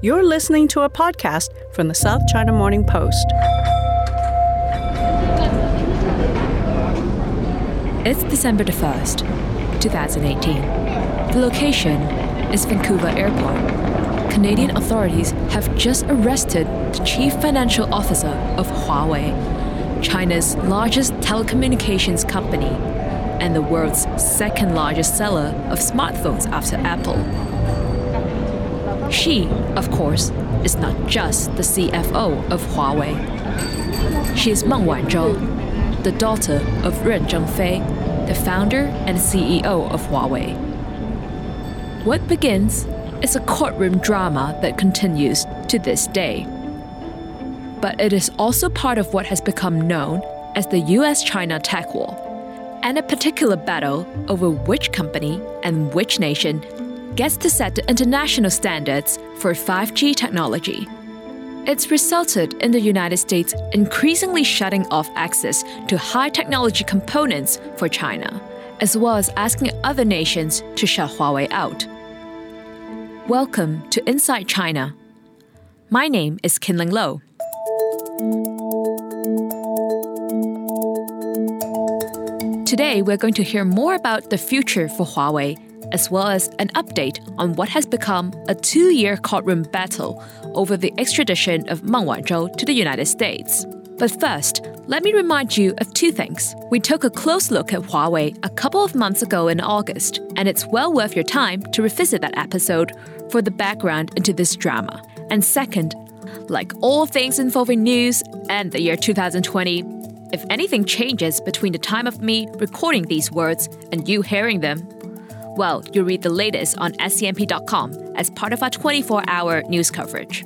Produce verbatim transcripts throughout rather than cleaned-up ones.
You're listening to a podcast from the South China Morning Post. It's December the first, twenty eighteen. The location is Vancouver Airport. Canadian authorities have just arrested the chief financial officer of Huawei, China's largest telecommunications company and the world's second largest seller of smartphones after Apple. She, of course, is not just the C F O of Huawei. She is Meng Wanzhou, the daughter of Ren Zhengfei, the founder and C E O of Huawei. What begins is a courtroom drama that continues to this day. But it is also part of what has become known as the U S China tech war, and a particular battle over which company and which nation gets to set the international standards for five G technology. It's resulted in the United States increasingly shutting off access to high technology components for China, as well as asking other nations to shut Huawei out. Welcome to Inside China. My name is Kinling Lo. Today, we're going to hear more about the future for Huawei, as well as an update on what has become a two-year courtroom battle over the extradition of Meng Wanzhou to the United States. But first, let me remind you of two things. We took a close look at Huawei a couple of months ago in August, and it's well worth your time to revisit that episode for the background into this drama. And second, like all things involving news and the year two thousand twenty, if anything changes between the time of me recording these words and you hearing them, well, you'll read the latest on S C M P dot com as part of our twenty-four hour news coverage.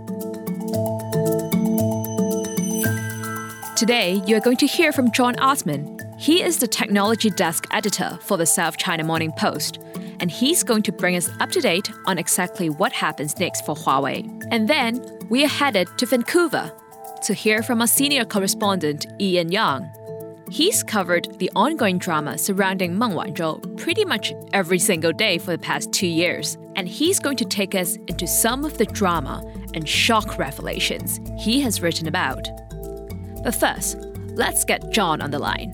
Today, you're going to hear from John Osman. He is the technology desk editor for the South China Morning Post, and he's going to bring us up to date on exactly what happens next for Huawei. And then, we are headed to Vancouver to hear from our senior correspondent, Ian Yang. He's covered the ongoing drama surrounding Meng Wanzhou pretty much every single day for the past two years, and he's going to take us into some of the drama and shock revelations he has written about. But first, let's get John on the line.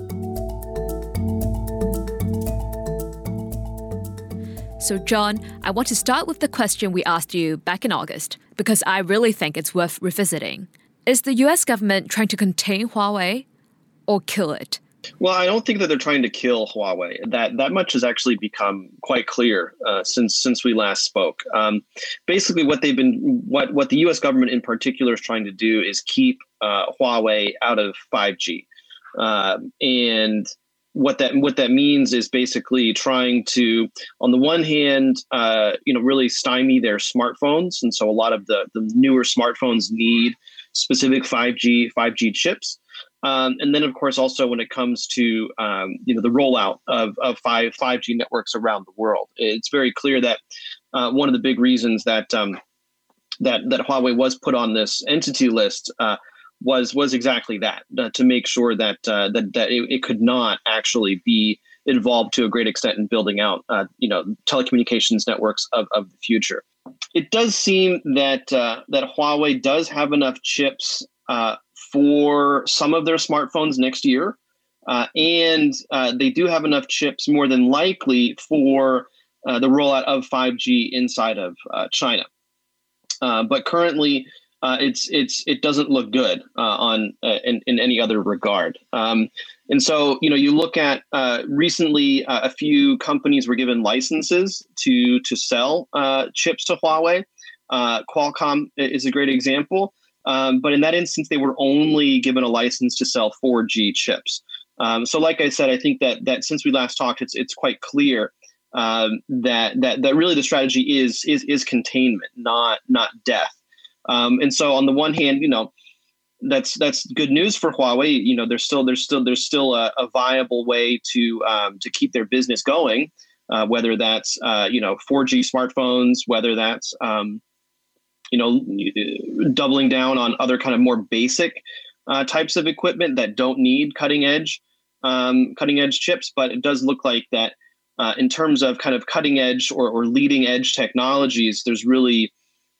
So John, I want to start with the question we asked you back in August, because I really think it's worth revisiting. Is the U S government trying to contain Huawei or kill it? Well, I don't think that they're trying to kill Huawei. That that much has actually become quite clear uh, since since we last spoke. Um, basically, what they've been, what what the U S government in particular is trying to do is keep uh, Huawei out of five G, uh, and what that what that means is basically trying to, on the one hand, uh, you know, really stymie their smartphones, and so a lot of the the newer smartphones need specific five G five G chips. Um, and then, of course, also when it comes to um, you know the rollout of of five 5G networks around the world, it's very clear that uh, one of the big reasons that um, that that Huawei was put on this entity list uh, was was exactly that, uh, to make sure that uh, that that it, it could not actually be involved to a great extent in building out uh, you know telecommunications networks of, of the future. It does seem that uh, that Huawei does have enough chips Uh, for some of their smartphones next year. Uh, and uh, they do have enough chips more than likely for uh, the rollout of five G inside of uh, China. Uh, but currently, uh, it's it's it doesn't look good uh, on uh, in, in any other regard. Um, and so, you know, you look at uh, recently, uh, a few companies were given licenses to to sell uh, chips to Huawei. Uh, Qualcomm is a great example. Um, but in that instance, they were only given a license to sell four G chips. Um, so, like I said, I think that that since we last talked, it's it's quite clear um, that that that really the strategy is is is containment, not not death. Um, and so, on the one hand, you know, that's that's good news for Huawei. You know, there's still there's still there's still a, a viable way to um, to keep their business going, uh, whether that's uh, you know four G smartphones, whether that's um, you know, doubling down on other kind of more basic uh, types of equipment that don't need cutting edge, um, cutting edge chips. But it does look like that uh, in terms of kind of cutting edge or, or leading edge technologies, there's really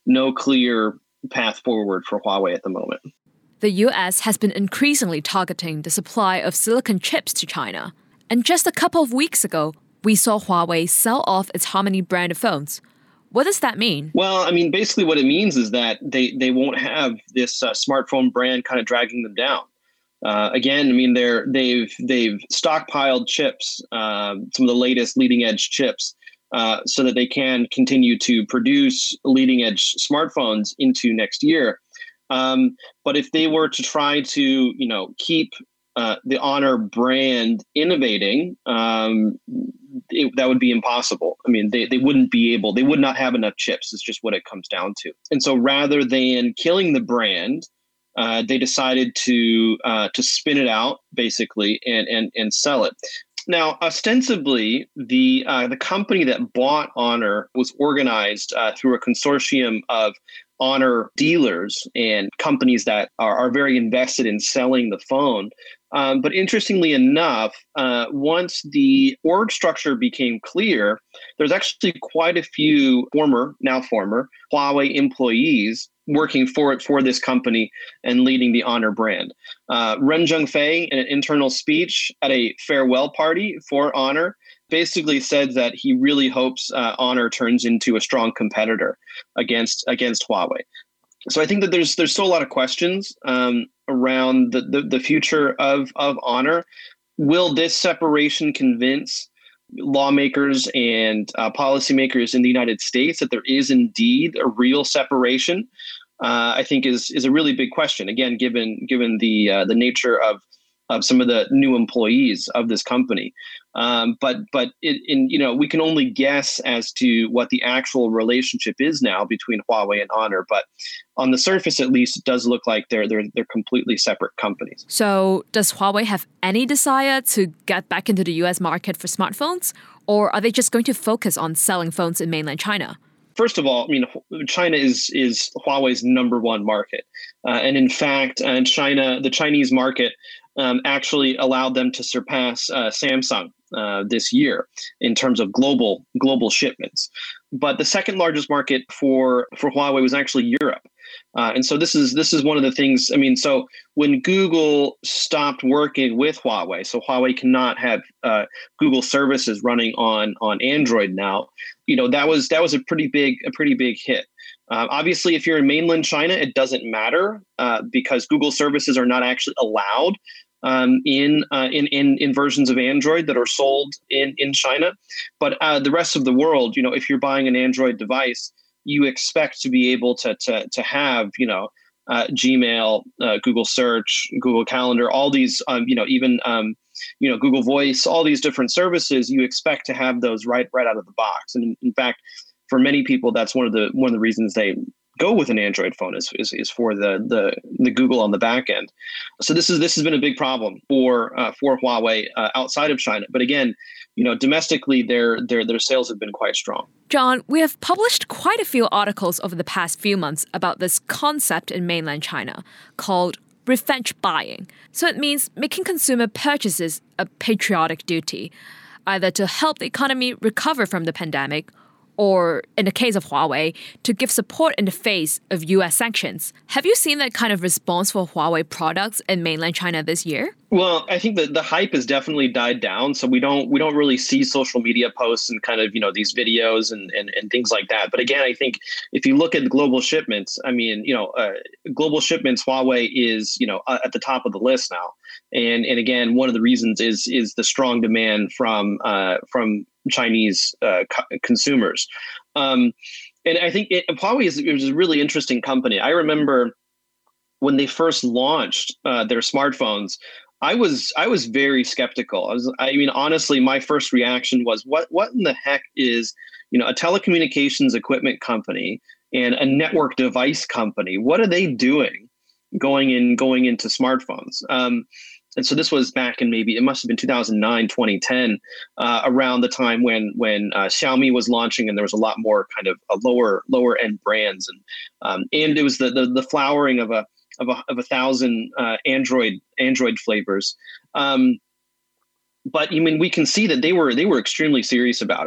no clear path forward for Huawei at the moment. The U S has been increasingly targeting the supply of silicon chips to China. And just a couple of weeks ago, we saw Huawei sell off its Harmony brand of phones. What does that mean? Well, I mean, basically what it means is that they, they won't have this uh, smartphone brand kind of dragging them down. Uh, again, I mean, they're they've they've stockpiled chips, uh, some of the latest leading edge chips, uh, so that they can continue to produce leading edge smartphones into next year. Um, but if they were to try to, you know, keep uh, the Honor brand innovating, um, it, that would be impossible. I mean, they, they wouldn't be able, they would not have enough chips. Is just what it comes down to. And so rather than killing the brand, uh, they decided to uh, to spin it out basically and and and sell it. Now, ostensibly, the uh, the company that bought Honor was organized uh, through a consortium of Honor dealers and companies that are, are very invested in selling the phone. Um, but interestingly enough, uh, once the org structure became clear, there's actually quite a few former, now former, Huawei employees working for it for this company and leading the Honor brand. Uh, Ren Zhengfei, in an internal speech at a farewell party for Honor, basically said that he really hopes uh, Honor turns into a strong competitor against against Huawei. So I think that there's there's still a lot of questions um, around the, the the future of of Honor. Will this separation convince lawmakers and uh, policymakers in the United States that there is indeed a real separation? Uh, I think is is a really big question. Again, given given the uh, the nature of of some of the new employees of this company. Um, but but it, in you know we can only guess as to what the actual relationship is now between Huawei and Honor. But on the surface, at least, it does look like they're they're they're completely separate companies. So does Huawei have any desire to get back into the U S market for smartphones, or are they just going to focus on selling phones in mainland China? First of all, I mean, China is is Huawei's number one market, uh, and in fact, uh, China, the Chinese market, um, actually allowed them to surpass uh, Samsung uh, this year in terms of global global shipments. But the second largest market for for Huawei was actually Europe, uh, and so this is this is one of the things. I mean, so when Google stopped working with Huawei, so Huawei cannot have uh, Google services running on on Android now. You know, that was that was a pretty big a pretty big hit. Uh, obviously, if you're in mainland China, it doesn't matter uh, because Google services are not actually allowed um, in, uh, in in in versions of Android that are sold in in China. But uh, the rest of the world, you know, if you're buying an Android device, you expect to be able to to to have, you know, uh, Gmail, uh, Google Search, Google Calendar, all these, um, you know, even um, you know, Google Voice, all these different services. You expect to have those right right out of the box, and in, in fact, for many people, that's one of the one of the reasons they go with an Android phone is is, is for the, the the Google on the back end. So this is this has been a big problem for uh, for Huawei uh, outside of China. But again, you know, domestically, their their their sales have been quite strong. John, we have published quite a few articles over the past few months about this concept in mainland China called revenge buying. So it means making consumer purchases a patriotic duty, either to help the economy recover from the pandemic, or in the case of Huawei, to give support in the face of U S sanctions. Have you seen that kind of response for Huawei products in mainland China this year? Well, I think that the hype has definitely died down. So we don't we don't really see social media posts and kind of, you know, these videos and, and, and things like that. But again, I think if you look at global shipments, I mean, you know, uh, global shipments, Huawei is, you know, at the top of the list now. And and again, one of the reasons is is the strong demand from uh, from Chinese uh, co- consumers. Um, and I think it, Huawei is, is a really interesting company. I remember when they first launched uh, their smartphones, I was I was very skeptical. I was, I mean, honestly, my first reaction was, what what in the heck is, you know, a telecommunications equipment company and a network device company? What are they doing going in going into smartphones? Um, And so this was back in maybe, it must have been two thousand nine, twenty ten, uh, around the time when when uh, Xiaomi was launching, and there was a lot more kind of a lower lower end brands, and um, and it was the, the the flowering of a of a of a thousand uh, Android Android flavors. Um, but I mean, we can see that they were they were extremely serious about it,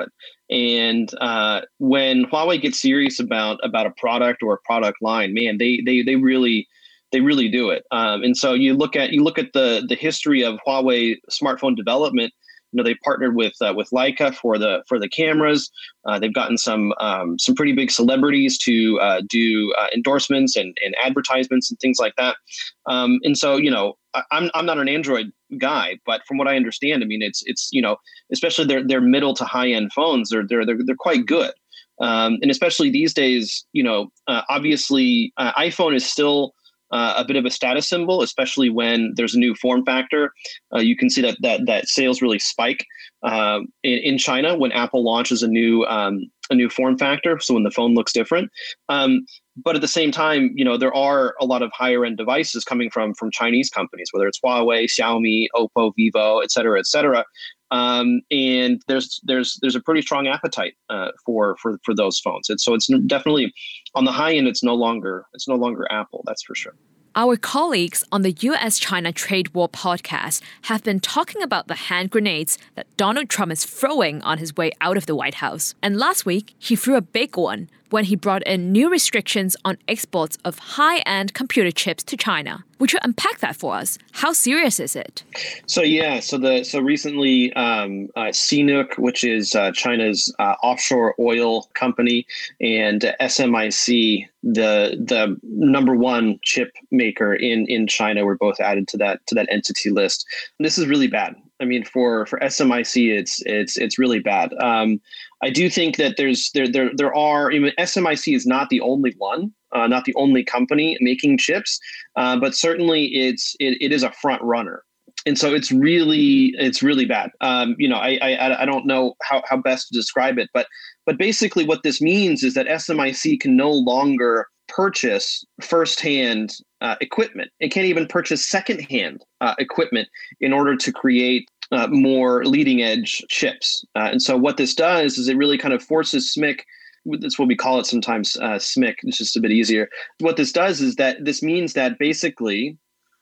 And uh, when Huawei gets serious about about a product or a product line, man, they they they really they really do it. Um, and so you look at you look at the the history of Huawei smartphone development. You know, they partnered with uh, with Leica for the for the cameras. Uh, they've gotten some um, some pretty big celebrities to uh, do uh, endorsements and, and advertisements and things like that. Um, and so, you know, I, I'm I'm not an Android guy, but from what I understand, I mean, it's it's you know, especially their their middle to high end phones, they're they're they're they're quite good. Um, and especially these days, you know, uh, obviously uh, iPhone is still Uh, a bit of a status symbol, especially when there's a new form factor. Uh, you can see that that that sales really spike uh, in, in China when Apple launches a new um, a new form factor. So when the phone looks different, um, but at the same time, you know, there are a lot of higher end devices coming from from Chinese companies, whether it's Huawei, Xiaomi, Oppo, Vivo, et cetera, et cetera. Um, and there's there's there's a pretty strong appetite uh, for for for those phones. It's, so it's definitely on the high end. It's no longer it's no longer Apple. That's for sure. Our colleagues on the U S China Trade War podcast have been talking about the hand grenades that Donald Trump is throwing on his way out of the White House. And last week, he threw a big one when he brought in new restrictions on exports of high-end computer chips to China. Would you unpack that for us? How serious is it? So yeah, so the so recently, um, uh, C N O O C, which is uh, China's uh, offshore oil company, and uh, S M I C, the the number one chip maker in in China, were both added to that to that entity list. And this is really bad. I mean, for for S M I C, it's it's it's really bad. Um, I do think that there's there there there are. I mean, S M I C is not the only one, uh, not the only company making chips, uh, but certainly it's it, it is a front runner, and so it's really it's really bad. Um, you know, I, I I don't know how how best to describe it, but but basically what this means is that S M I C can no longer purchase firsthand uh, equipment. It can't even purchase secondhand uh, equipment in order to create uh, more leading edge chips. Uh, and so what this does is it really kind of forces S M I C. That's what we call it sometimes, uh, S M I C. It's just a bit easier. What this does is that this means that basically,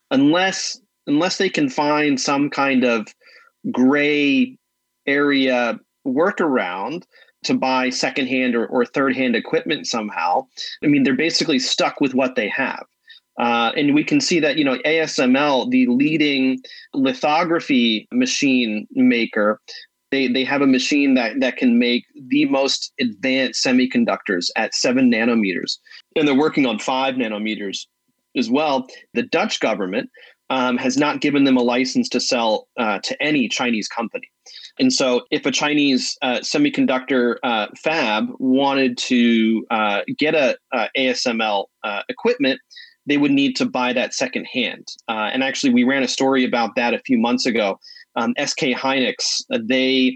unless unless they can find some kind of gray area workaround to buy secondhand or, or third-hand equipment somehow, I mean, they're basically stuck with what they have. Uh, and we can see that, you know, A S M L, the leading lithography machine maker, they they have a machine that, that can make the most advanced semiconductors at seven nanometers. And they're working on five nanometers as well. The Dutch government um, has not given them a license to sell uh, to any Chinese company. And so if a Chinese uh, semiconductor uh, fab wanted to uh, get a, a A S M L uh, equipment, they would need to buy that secondhand. Uh, and actually, we ran a story about that a few months ago. Um, S K Hynix, uh, they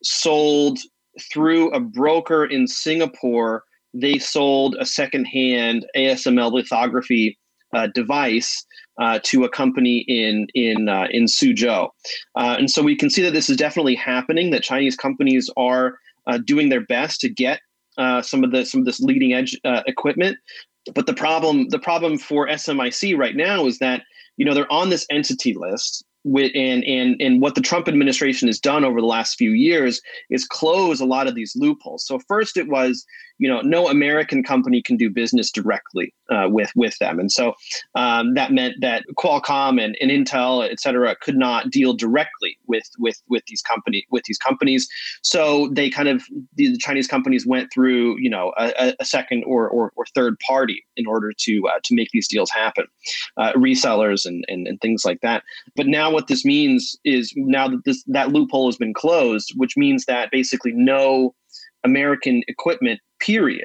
sold through a broker in Singapore, they sold a secondhand A S M L lithography uh, device uh, to a company in in uh, in Suzhou. Uh, and so we can see that this is definitely happening, that Chinese companies are uh, doing their best to get uh, some of the some of this leading edge uh, equipment. But the problem the problem for S M I C right now is that, you know, they're on this entity list. With, and and and what the Trump administration has done over the last few years is close a lot of these loopholes. So first it was, you know, no American company can do business directly uh, with with them, and so um, that meant that Qualcomm and, and Intel, et cetera, could not deal directly with with with these company with these companies. So they kind of the Chinese companies went through, you know, a, a second or, or or third party in order to uh, to make these deals happen, uh, resellers and, and and things like that. But now what this means is now that this that loophole has been closed, which means that basically no American equipment, period,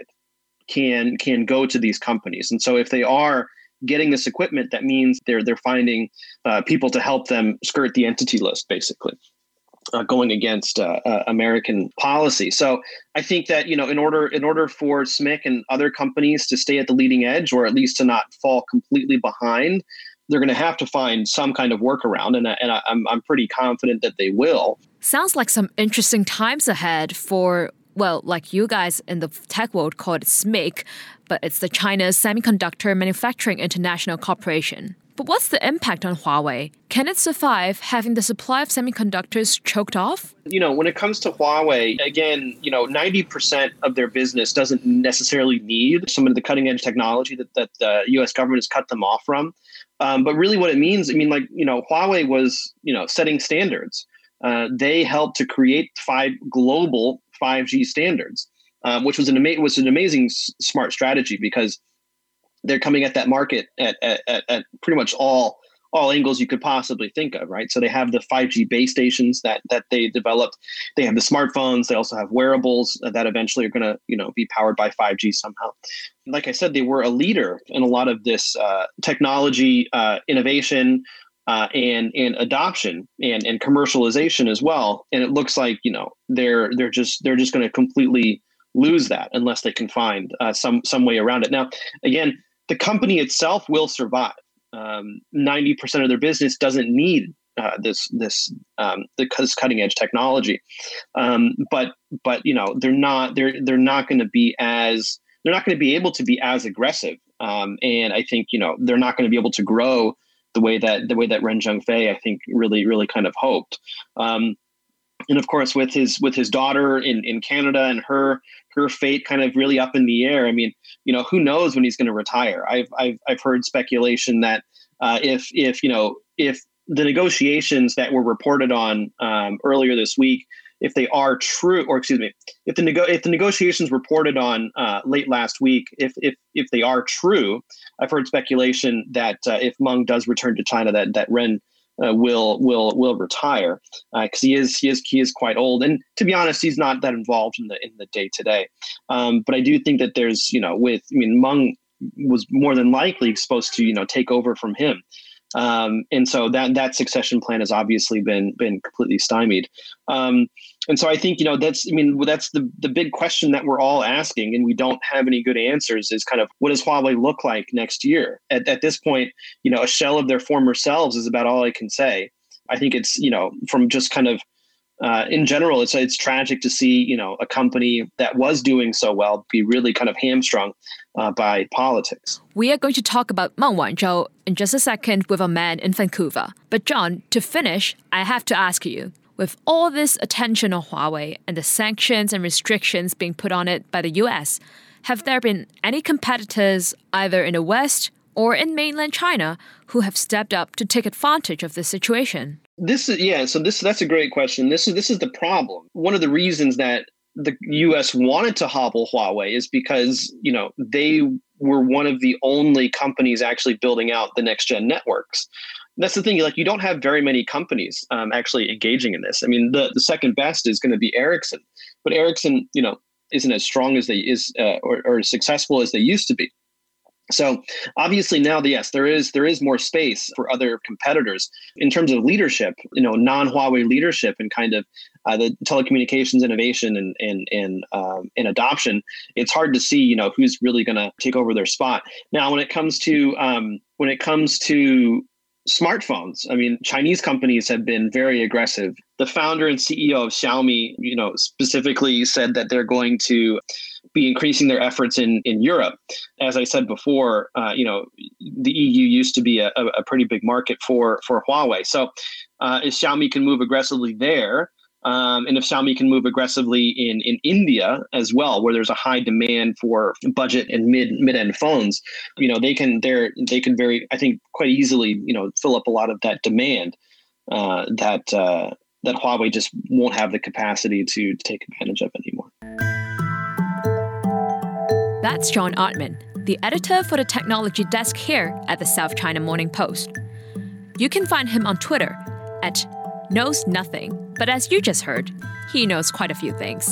can can go to these companies. And so if they are getting this equipment, that means they're they're finding uh, people to help them skirt the entity list, basically. Uh, going against uh, uh, American policy. So I think that, you know, in order in order for S M I C and other companies to stay at the leading edge, or at least to not fall completely behind, they're going to have to find some kind of workaround, and, and I, I'm I'm pretty confident that they will. Sounds like some interesting times ahead for, well, like you guys in the tech world call it S M I C, but it's the China Semiconductor Manufacturing International Corporation. But what's the impact on Huawei? Can it survive having the supply of semiconductors choked off? You know, when it comes to Huawei, again, you know, ninety percent of their business doesn't necessarily need some of the cutting edge technology that, that the U S government has cut them off from. Um, but really what it means, I mean, like, you know, Huawei was, you know, setting standards. Uh, they helped to create five global five G standards, um, which was an, ama- was an amazing s- smart strategy because they're coming at that market at, at, at pretty much all all angles you could possibly think of, right? So they have the five G base stations that that they developed. They have the smartphones. They also have wearables that eventually are going to, you know, be powered by five G somehow. Like I said, they were a leader in a lot of this uh, technology uh, innovation uh, and and adoption and and commercialization as well. And it looks like, you know, they're they're just they're just going to completely lose that unless they can find uh, some some way around it. Now, again, the company itself will survive. Um, ninety percent of their business doesn't need uh, this this um, this cutting edge technology, um, but but you know they're not they're they're not going to be as they're not going to be able to be as aggressive, um, and I think you know they're not going to be able to grow the way that the way that Ren Zhengfei I think really really kind of hoped. Um, And of course, with his with his daughter in, in Canada and her her fate kind of really up in the air. I mean, you know, who knows when he's going to retire? I've I've I've heard speculation that uh, if if you know if the negotiations that were reported on um, earlier this week, if they are true, or excuse me, if the nego- if the negotiations reported on uh, late last week, if if if they are true, I've heard speculation that uh, if Meng does return to China, that that Ren Uh, will will will retire because uh, he is he is he is quite old, and to be honest, he's not that involved in the in the day to day. But I do think that there's you know with I mean Meng was more than likely supposed to you know take over from him, um, and so that that succession plan has obviously been been completely stymied. Um, and so I think you know that's I mean that's the the big question that we're all asking, and we don't have any good answers. Is kind of what does Huawei look like next year? At at this point, you know, a shell of their former selves is about all I can say. I think it's you know from just kind of uh, in general, it's it's tragic to see you know a company that was doing so well be really kind of hamstrung uh, by politics. We are going to talk about Meng Wanzhou in just a second with a man in Vancouver. But John, to finish, I have to ask you. With all this attention on Huawei and the sanctions and restrictions being put on it by the U S, have there been any competitors either in the West or in mainland China who have stepped up to take advantage of this situation? This is yeah, so this that's a great question. This is this is the problem. One of the reasons that the U S wanted to hobble Huawei is because, you know, they were one of the only companies actually building out the next gen networks. That's the thing, like you don't have very many companies um, actually engaging in this. I mean, the, the second best is going to be Ericsson, but Ericsson, you know, isn't as strong as they is uh, or, or as successful as they used to be. So obviously now, yes, there is there is more space for other competitors in terms of leadership, you know, non-Huawei leadership and kind of uh, the telecommunications innovation and and and um, and adoption. It's hard to see, you know, who's really going to take over their spot. Now, when it comes to um, when it comes to smartphones, I mean, Chinese companies have been very aggressive. The founder and C E O of Xiaomi, you know, specifically said that they're going to be increasing their efforts in, in Europe. As I said before, uh, you know, the E U used to be a, a pretty big market for, for Huawei. So uh, if Xiaomi can move aggressively there, um, and if Xiaomi can move aggressively in, in India as well, where there's a high demand for budget and mid mid-end phones, you know, they can they're they can very, I think, quite easily, you know, fill up a lot of that demand uh, that uh, that Huawei just won't have the capacity to, to take advantage of anymore. That's John Ottman, the editor for the technology desk here at the South China Morning Post. You can find him on Twitter at knows nothing, but as you just heard, he knows quite a few things.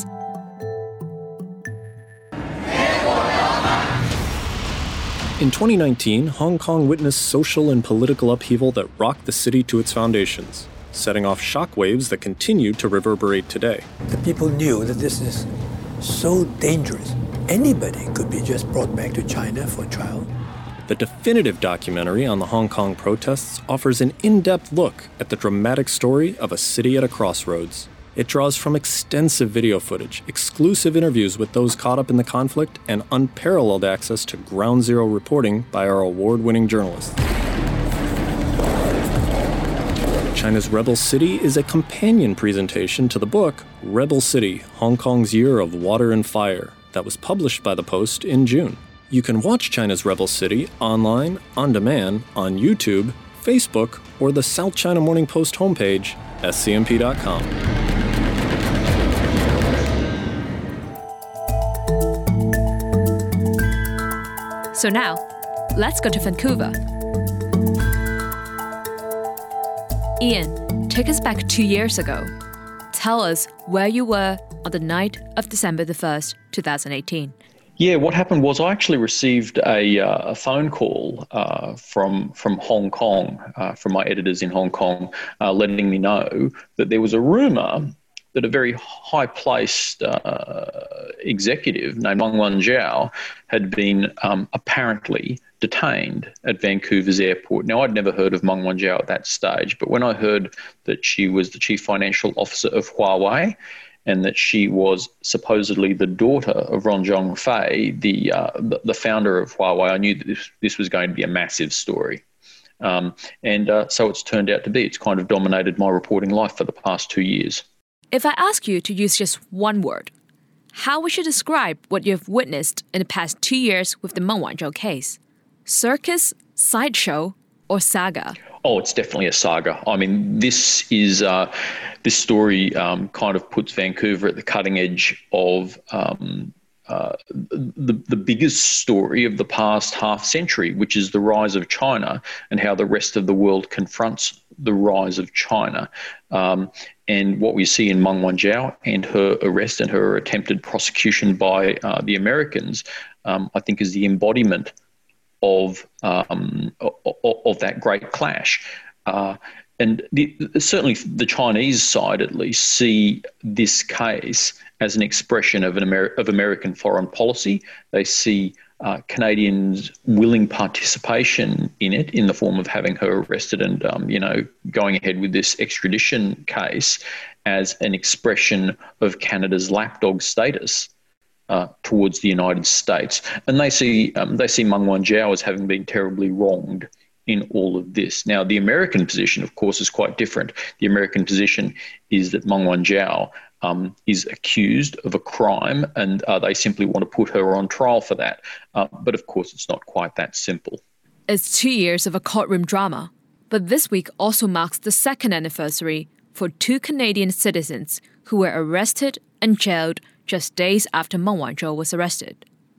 In twenty nineteen, Hong Kong witnessed social and political upheaval that rocked the city to its foundations, setting off shockwaves that continue to reverberate today. The people knew that this is so dangerous. Anybody could be just brought back to China for trial. The definitive documentary on the Hong Kong protests offers an in-depth look at the dramatic story of a city at a crossroads. It draws from extensive video footage, exclusive interviews with those caught up in the conflict, and unparalleled access to ground zero reporting by our award-winning journalists. China's Rebel City is a companion presentation to the book Rebel City, Hong Kong's Year of Water and Fire, that was published by the Post in June. You can watch China's Rebel City online, on demand, on YouTube, Facebook, or the South China Morning Post homepage, S C M P dot com. So now, let's go to Vancouver. Ian, take us back two years ago. Tell us where you were on the night of December the first, twenty eighteen. Yeah, what happened was I actually received a, uh, a phone call uh, from from Hong Kong, uh, from my editors in Hong Kong, uh, letting me know that there was a rumour that a very high-placed uh, executive named Meng Wanzhou had been um, apparently detained at Vancouver's airport. Now, I'd never heard of Meng Wanzhou at that stage, but when I heard that she was the chief financial officer of Huawei and that she was supposedly the daughter of Ron Zhongfei, the, uh, the, the founder of Huawei, I knew that this, this was going to be a massive story. Um, and uh, so it's turned out to be. It's kind of dominated my reporting life for the past two years. If I ask you to use just one word, how would you describe what you've witnessed in the past two years with the Meng Wanzhou case? Circus, sideshow, or saga? Oh, it's definitely a saga. I mean, this is uh, this story um, kind of puts Vancouver at the cutting edge of um, uh, the the biggest story of the past half century, which is the rise of China and how the rest of the world confronts the rise of China. Um, and what we see in Meng Wanzhou and her arrest and her attempted prosecution by uh, the Americans, um, I think is the embodiment of um, of, of that great clash. Uh, and the, certainly the Chinese side, at least, see this case as an expression of an Amer- of American foreign policy. They see uh, Canadians' willing participation in it in the form of having her arrested and, um, you know, going ahead with this extradition case as an expression of Canada's lapdog status Uh, towards the United States. And they see um, they see Meng Wanzhou as having been terribly wronged in all of this. Now, the American position, of course, is quite different. The American position is that Meng Wanzhou um, is accused of a crime and uh, they simply want to put her on trial for that. Uh, but, of course, it's not quite that simple. It's two years of a courtroom drama, but this week also marks the second anniversary for two Canadian citizens who were arrested and jailed just days after Meng Wanzhou was arrested.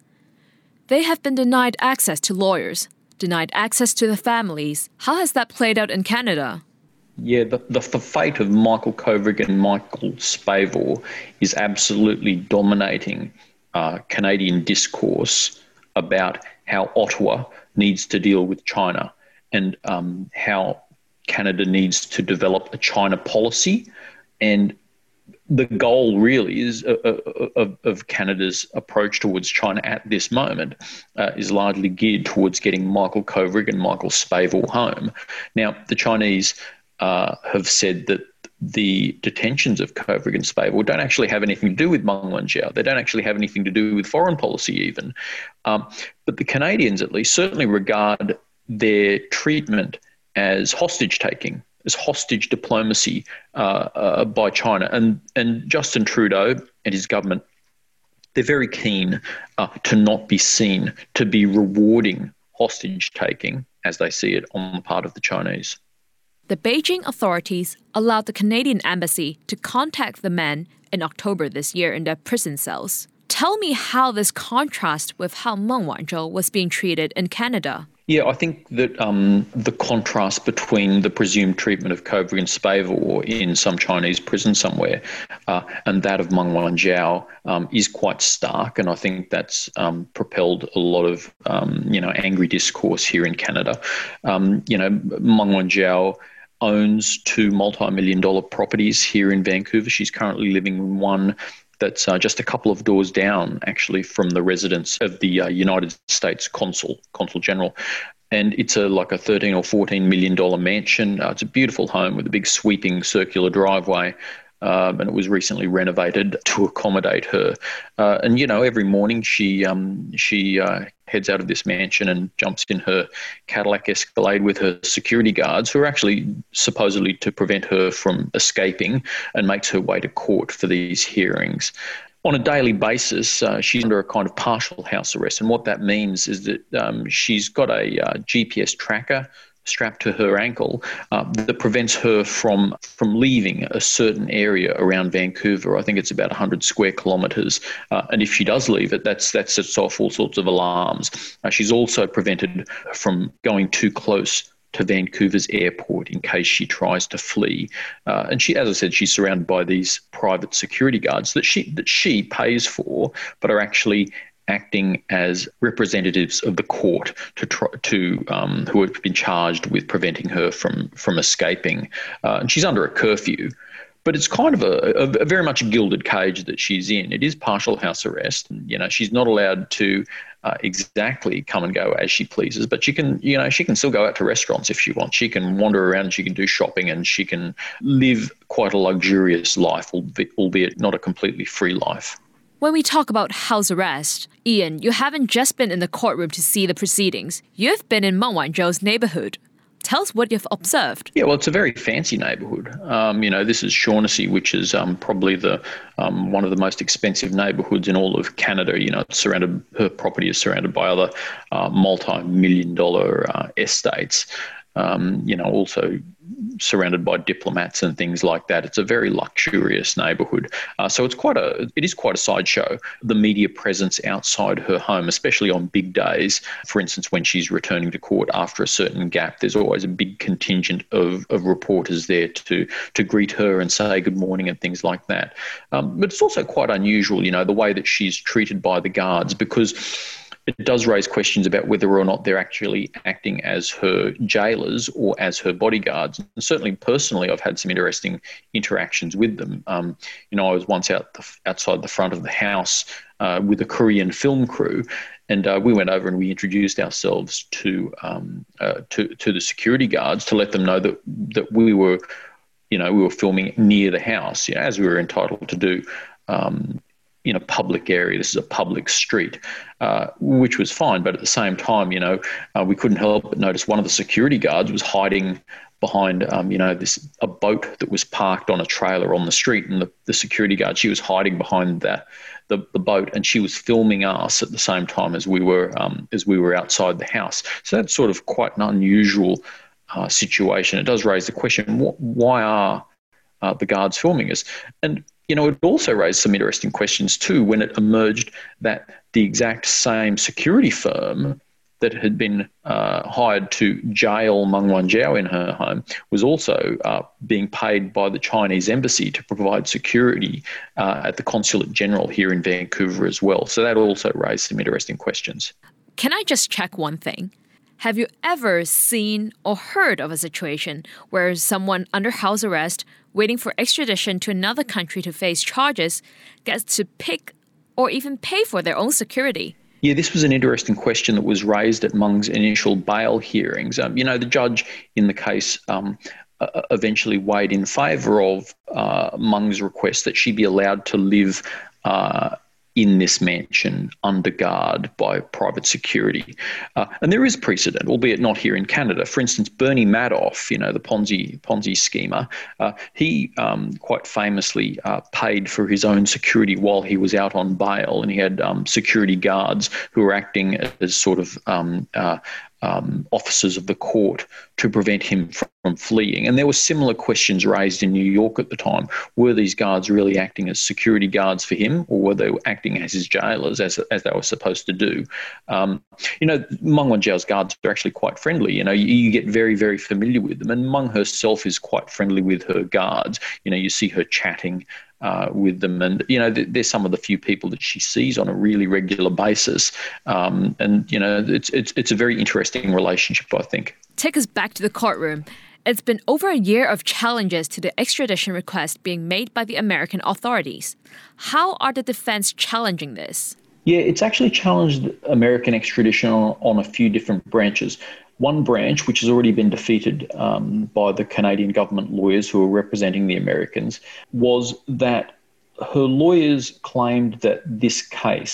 They have been denied access to lawyers, denied access to their families. How has that played out in Canada? Yeah, the, the, the fate of Michael Kovrig and Michael Spavor is absolutely dominating uh, Canadian discourse about how Ottawa needs to deal with China and um, how Canada needs to develop a China policy. And the goal really is uh, of, of Canada's approach towards China at this moment uh, is largely geared towards getting Michael Kovrig and Michael Spavor home. Now, the Chinese uh, have said that the detentions of Kovrig and Spavor don't actually have anything to do with Meng Wanzhou. They don't actually have anything to do with foreign policy even. Um, but the Canadians, at least, certainly regard their treatment as hostage-taking, as hostage diplomacy uh, uh, by China. And, and Justin Trudeau and his government, they're very keen uh, to not be seen to be rewarding hostage-taking, as they see it, on the part of the Chinese. The Beijing authorities allowed the Canadian embassy to contact the men in October this year in their prison cells. Tell me how this contrasts with how Meng Wanzhou was being treated in Canada. Yeah, I think that um, the contrast between the presumed treatment of Kovrig and Spavor in some Chinese prison somewhere uh, and that of Meng Wanzhou um, is quite stark, and I think that's um, propelled a lot of um, you know angry discourse here in Canada. Um, you know, Meng Wanzhou owns two multi-million dollar properties here in Vancouver. She's currently living in one that's uh, just a couple of doors down, actually, from the residence of the uh, United States Consul, Consul General. And it's a like a thirteen or fourteen million dollar mansion. Uh, it's a beautiful home with a big sweeping circular driveway. Um, and it was recently renovated to accommodate her. Uh, and, you know, every morning she um, she uh, heads out of this mansion and jumps in her Cadillac Escalade with her security guards, who are actually supposedly to prevent her from escaping, and makes her way to court for these hearings. On a daily basis, uh, she's under a kind of partial house arrest. And what that means is that um, she's got a uh, G P S tracker strapped to her ankle uh, that prevents her from from leaving a certain area around Vancouver. I think it's about one hundred square kilometres. Uh, and if she does leave it, that's that sets off all sorts of alarms. Uh, she's also prevented from going too close to Vancouver's airport in case she tries to flee. Uh, and she, as I said, she's surrounded by these private security guards that she that she pays for, but are actually acting as representatives of the court to try, to um, who have been charged with preventing her from from escaping. Uh, and she's under a curfew. But it's kind of a, a, a very much a gilded cage that she's in. It is partial house arrest, and you know she's not allowed to uh, exactly come and go as she pleases. But she can, you know, she can still go out to restaurants if she wants. She can wander around, she can do shopping, and she can live quite a luxurious life, albeit not a completely free life. When we talk about house arrest, Ian, you haven't just been in the courtroom to see the proceedings. You've been in Meng Wanzhou's neighbourhood. Tell us what you've observed. Yeah, well, it's a very fancy neighbourhood. Um, you know, this is Shaughnessy, which is um, probably the um, one of the most expensive neighbourhoods in all of Canada. You know, it's surrounded. Her property is surrounded by other uh, multi-million dollar uh, estates. Um, you know, also surrounded by diplomats and things like that. It's a very luxurious neighbourhood. Uh, so it's quite a, it is quite a sideshow. The media presence outside her home, especially on big days, for instance, when she's returning to court after a certain gap, there's always a big contingent of, of reporters there to, to greet her and say good morning and things like that. Um, but it's also quite unusual, you know, the way that she's treated by the guards, because it does raise questions about whether or not they're actually acting as her jailers or as her bodyguards. And certainly, personally, I've had some interesting interactions with them. Um, you know, I was once out the, outside the front of the house uh, with a Korean film crew, and uh, we went over and we introduced ourselves to um, uh, to to the security guards to let them know that that we were, you know, we were filming near the house, you know, as we were entitled to do. Um, in a public area. This is a public street, uh, which was fine. But at the same time, you know, uh, we couldn't help but notice one of the security guards was hiding behind, um, you know, this a boat that was parked on a trailer on the street. And the, the security guard, she was hiding behind that, the, the boat, and she was filming us at the same time as we were um, as we were outside the house. So that's sort of quite an unusual uh, situation. It does raise the question, what, why are uh, the guards filming us? And you know, it also raised some interesting questions too when it emerged that the exact same security firm that had been uh, hired to jail Meng Wanzhou in her home was also uh, being paid by the Chinese embassy to provide security uh, at the Consulate General here in Vancouver as well. So that also raised some interesting questions. Can I just check one thing? Have you ever seen or heard of a situation where someone under house arrest waiting for extradition to another country to face charges gets to pick or even pay for their own security? Yeah, this was an interesting question that was raised at Meng's initial bail hearings. Um, you know, the judge in the case um, uh, eventually weighed in favour of uh, Meng's request that she be allowed to live uh, in this mansion under guard by private security. Uh, and there is precedent, albeit not here in Canada. For instance, Bernie Madoff, you know, the Ponzi Ponzi schemer, uh, he um, quite famously uh, paid for his own security while he was out on bail, and he had um, security guards who were acting as sort of um, uh, Um, officers of the court to prevent him from, from fleeing. And there were similar questions raised in New York at the time. Were these guards really acting as security guards for him, or were they acting as his jailers, as as they were supposed to do? Um, you know, Meng Wanzhou's guards are actually quite friendly. You know, you, you get very, very familiar with them. And Meng herself is quite friendly with her guards. You know, you see her chatting Uh, with them, and you know they're some of the few people that she sees on a really regular basis, um, and you know it's it's it's a very interesting relationship, I think. Take us back to the courtroom. It's been over a year of challenges to the extradition request being made by the American authorities. How are the defense challenging this? Yeah, it's actually challenged American extradition on, on a few different branches. One branch, which has already been defeated um, by the Canadian government lawyers who are representing the Americans, was that her lawyers claimed that this case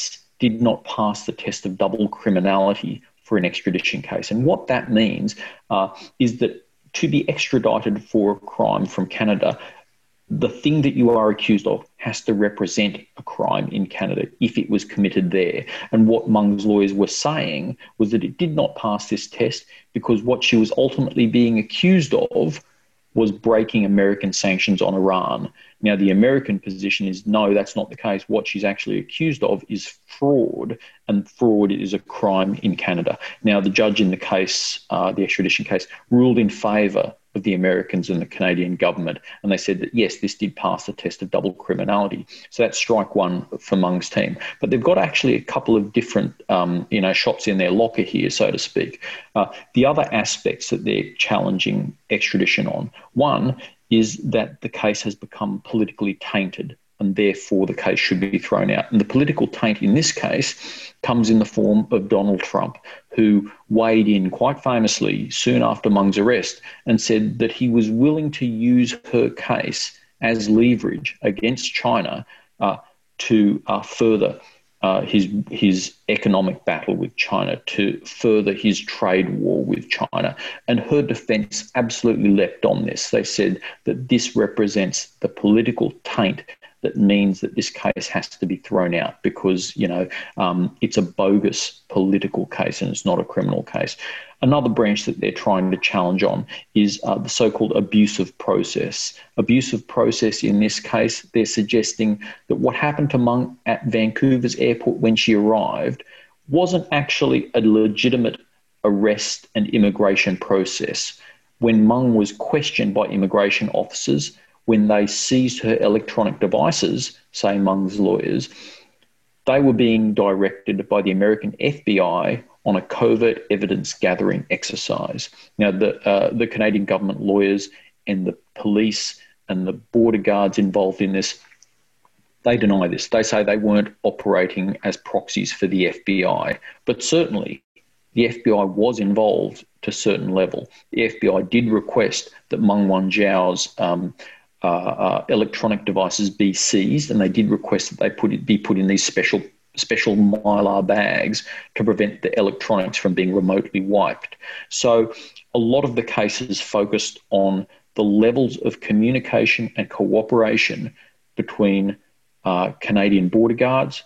did not pass the test of double criminality for an extradition case. And what that means uh, is that to be extradited for a crime from Canada, the thing that you are accused of has to represent a crime in Canada if it was committed there. And what Meng's lawyers were saying was that it did not pass this test because what she was ultimately being accused of was breaking American sanctions on Iran. Now, the American position is, no, that's not the case. What she's actually accused of is fraud, and fraud is a crime in Canada. Now, the judge in the case, uh, the extradition case, ruled in favour of the Americans and the Canadian government, and they said that, yes, this did pass the test of double criminality. So that's strike one for Meng's team. But they've got actually a couple of different, um, you know, shots in their locker here, so to speak. Uh, the other aspects that they're challenging extradition on, one is that the case has become politically tainted, and therefore the case should be thrown out. And the political taint in this case comes in the form of Donald Trump, who weighed in quite famously soon after Meng's arrest and said that he was willing to use her case as leverage against China uh, to uh, further uh, his his economic battle with China, to further his trade war with China. And her defence absolutely leapt on this. They said that this represents the political taint that means that this case has to be thrown out because, you know, um, it's a bogus political case and it's not a criminal case. Another branch that they're trying to challenge on is uh, the so-called abusive process. Abusive process in this case, they're suggesting that what happened to Meng at Vancouver's airport when she arrived wasn't actually a legitimate arrest and immigration process. When Meng was questioned by immigration officers, when they seized her electronic devices, say Meng's lawyers, they were being directed by the American F B I on a covert evidence gathering exercise. Now, the uh, the Canadian government lawyers and the police and the border guards involved in this, they deny this. They say they weren't operating as proxies for the F B I, but certainly the F B I was involved to a certain level. The F B I did request that Meng Wanzhou's um, Uh, uh, electronic devices be seized, and they did request that they put it, be put in these special special mylar bags to prevent the electronics from being remotely wiped. So a lot of the cases focused on the levels of communication and cooperation between uh, Canadian border guards,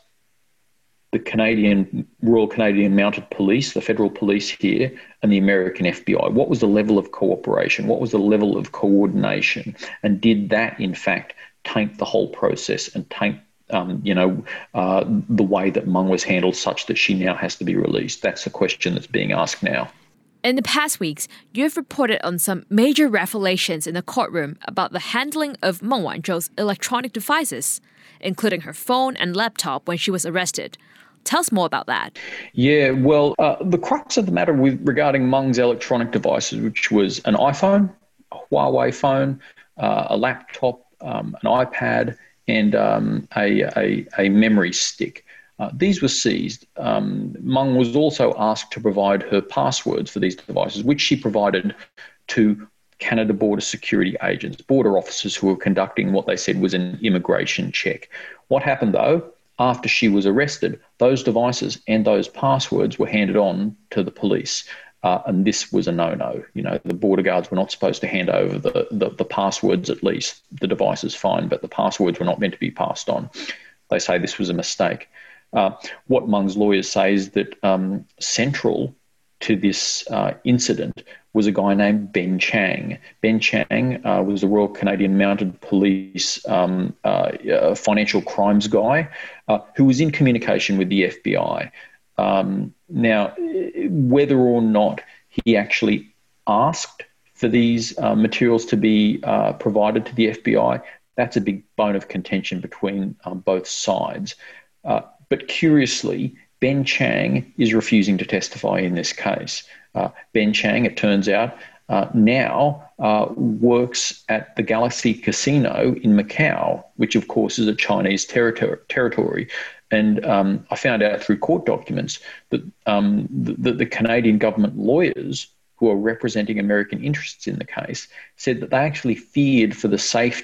the Canadian Royal Canadian Mounted Police, the federal police here, and the American F B I. What was the level of cooperation? What was the level of coordination? And did that, in fact, taint the whole process and taint, um, you know, uh, the way that Meng was handled such that she now has to be released? That's the question that's being asked now. In the past weeks, you've reported on some major revelations in the courtroom about the handling of Meng Wanzhou's electronic devices, including her phone and laptop when she was arrested. Tell us more about that. Yeah, well, uh, the crux of the matter with regarding Meng's electronic devices, which was an iPhone, a Huawei phone, uh, a laptop, um, an iPad, and um, a, a, a memory stick. Uh, these were seized. Um, Meng was also asked to provide her passwords for these devices, which she provided to Canada Border Security agents, border officers who were conducting what they said was an immigration check. What happened, though? After she was arrested, those devices and those passwords were handed on to the police. Uh, and this was a no-no. You know, the border guards were not supposed to hand over the, the, the passwords, at least. The devices, fine, but the passwords were not meant to be passed on. They say this was a mistake. Uh, what Meng's lawyers say is that um, central to this uh, incident was a guy named Ben Chang. Ben Chang uh, was the Royal Canadian Mounted Police um, uh, uh, financial crimes guy uh, who was in communication with the F B I. Um, now, whether or not he actually asked for these uh, materials to be uh, provided to the F B I, that's a big bone of contention between um, both sides. Uh, but curiously, Ben Chang is refusing to testify in this case. Uh, Ben Chang, it turns out, uh, now uh, works at the Galaxy Casino in Macau, which of course is a Chinese territory. territory. And um, I found out through court documents that um, the, the Canadian government lawyers who are representing American interests in the case said that they actually feared for the safety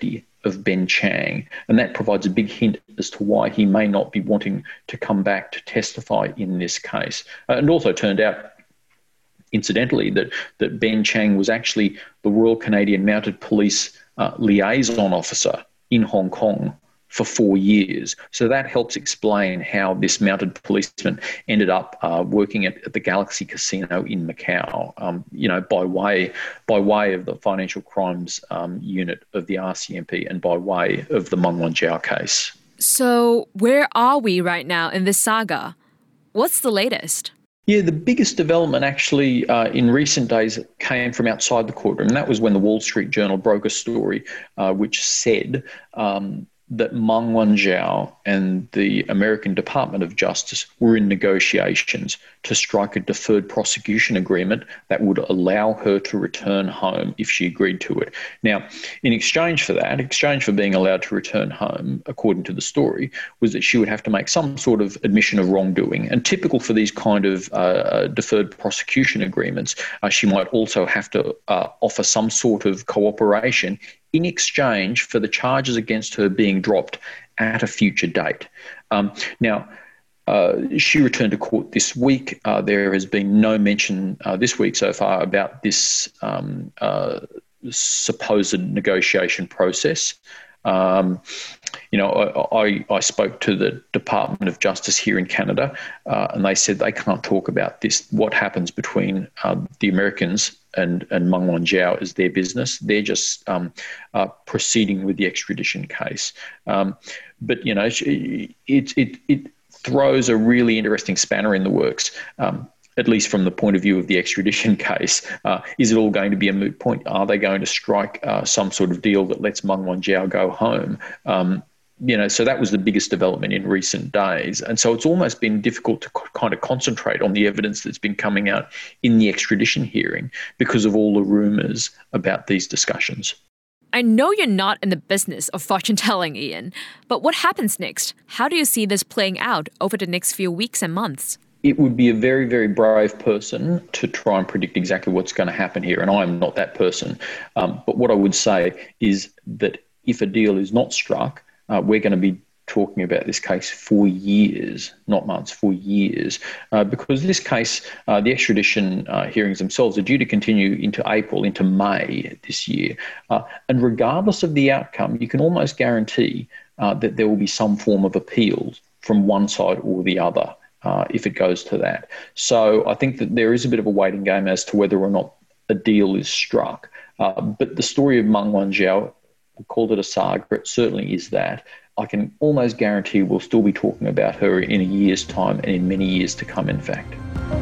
of Ben Chang, and that provides a big hint as to why he may not be wanting to come back to testify in this case. Uh, and also turned out, incidentally, that, that Ben Chang was actually the Royal Canadian Mounted Police uh, liaison officer in Hong Kong for four years. So that helps explain how this mounted policeman ended up uh, working at, at the Galaxy Casino in Macau, um, you know, by way by way of the Financial Crimes um, Unit of the R C M P and by way of the Meng Wanzhou case. So where are we right now in this saga? What's the latest? Yeah, the biggest development actually uh, in recent days came from outside the courtroom. And that was when the Wall Street Journal broke a story uh, which said um, that Meng Wanzhou and the American Department of Justice were in negotiations to strike a deferred prosecution agreement that would allow her to return home if she agreed to it. Now, in exchange for that, exchange for being allowed to return home, according to the story, was that she would have to make some sort of admission of wrongdoing. And typical for these kind of uh, deferred prosecution agreements, uh, she might also have to uh, offer some sort of cooperation in exchange for the charges against her being dropped at a future date. Um, now, uh, she returned to court this week. Uh, there has been no mention uh, this week so far about this um, uh, supposed negotiation process. Um, you know, I, I spoke to the Department of Justice here in Canada, uh, and they said they can't talk about this. What happens between uh, the Americans and, and Meng Wanzhou is their business. They're just um, uh, proceeding with the extradition case. Um, but, you know, it, it, it throws a really interesting spanner in the works. Um, at least from the point of view of the extradition case. Uh, is it all going to be a moot point? Are they going to strike uh, some sort of deal that lets Meng Wanzhou go home? Um, you know, so that was the biggest development in recent days. And so it's almost been difficult to co- kind of concentrate on the evidence that's been coming out in the extradition hearing because of all the rumours about these discussions. I know you're not in the business of fortune-telling, Ian, but what happens next? How do you see this playing out over the next few weeks and months? It would be a very, very brave person to try and predict exactly what's going to happen here, and I'm not that person. Um, but what I would say is that if a deal is not struck, uh, we're going to be talking about this case for years, not months, for years, uh, because this case, uh, the extradition uh, hearings themselves are due to continue into April, into May this year. Uh, and regardless of the outcome, you can almost guarantee uh, that there will be some form of appeal from one side or the other. Uh, if it goes to that. So I think that there is a bit of a waiting game as to whether or not a deal is struck. Uh, but the story of Meng Wanzhou, we called it a saga, it certainly is that. I can almost guarantee we'll still be talking about her in a year's time and in many years to come, in fact.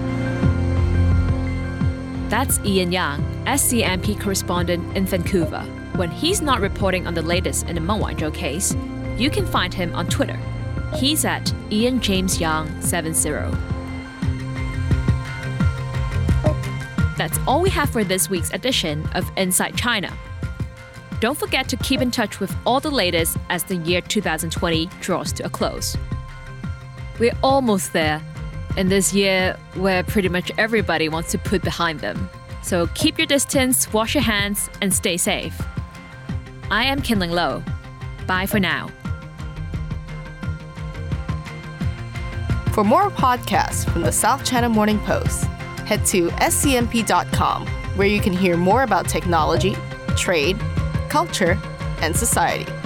That's Ian Yang, S C M P correspondent in Vancouver. When he's not reporting on the latest in the Meng Wanzhou case, you can find him on Twitter. He's at Ian James Young seventy. That's all we have for this week's edition of Inside China. Don't forget to keep in touch with all the latest as the year two thousand twenty draws to a close. We're almost there in this year where pretty much everybody wants to put behind them. So keep your distance, wash your hands, and stay safe. I am Kinling Lo. Bye for now. For more podcasts from the South China Morning Post, head to S C M P dot com, where you can hear more about technology, trade, culture, and society.